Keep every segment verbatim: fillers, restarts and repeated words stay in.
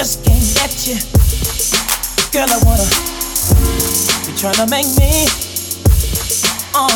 just can't let you. Girl, I wanna. You're trying to make me. Uh.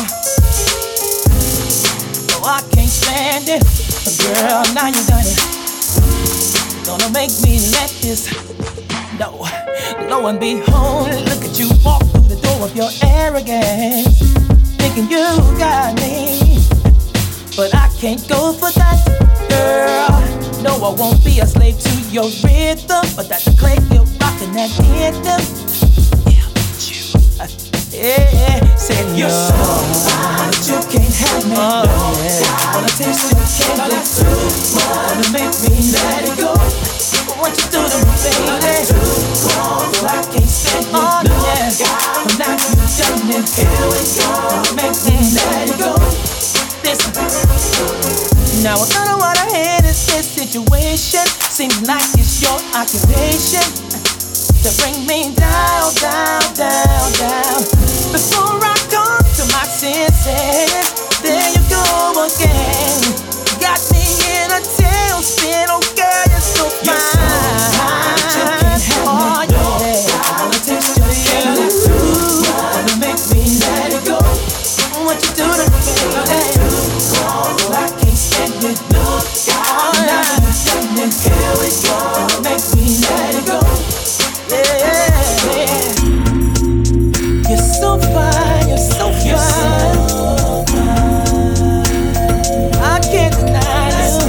Oh, I can't stand it. Girl, now you done it. Gonna make me let this. No, lo and behold, look at you walk through the door of your arrogance, thinking you got me, but I can't go for that, girl. No, I won't be a slave to your rhythm, but that's the click you're rocking that anthem. Yeah, but you, yeah, said you're no. So fine, but you can't have me. Oh, no, yeah. Wanna taste your candy, that's too much. Wanna make me let it go. What you do to me, baby? Too long, I can't stand it. Oh, no, yeah. But now you done it. Here we go. Make me let it go. Listen. Now I don't know what I had in this situation. Seems like it's your occupation to bring me down, down, down, down. Before I come to my senses, there you go again. Got me in a tailspin, oh girl, you're so fine. You're so fine, you can't have oh, me, no. Yeah. I wanna taste your feelings too. Wanna make me let it go. What you do to me, baby? Oh, I can't stand it, no. Oh, now you done it, here we go. Make me let it go. Yeah, yeah. You're so fine, you're so fine. You're so fine. I can't deny it,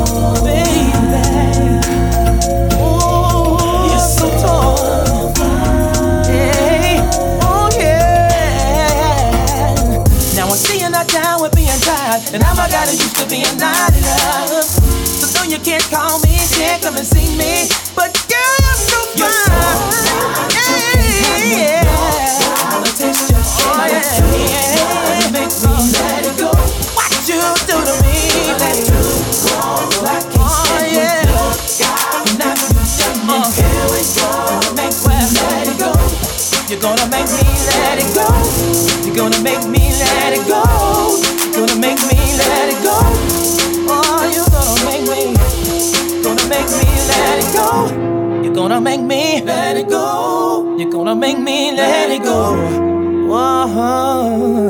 baby. Oh, you're so tall. Hey, oh yeah. Now I'm seeing that down with being tired, and now I got used to being not enough. So though you can't call me, can't come and see me, but girl, you're so fine. You're so fine. Yeah, yeah. I wanna taste your oh, yeah, yeah. Make me let it go. What you do to me, baby? Oh, I can't oh, yeah. It. Now you done it. Uh, Here we go. Make me let it go. You're gonna make me let it go. You're gonna make me let it go. You're gonna make me let it go. Oh, you're gonna make me. Gonna make me let it go. You're gonna make me let it go. You're gonna make me let it go. Whoa.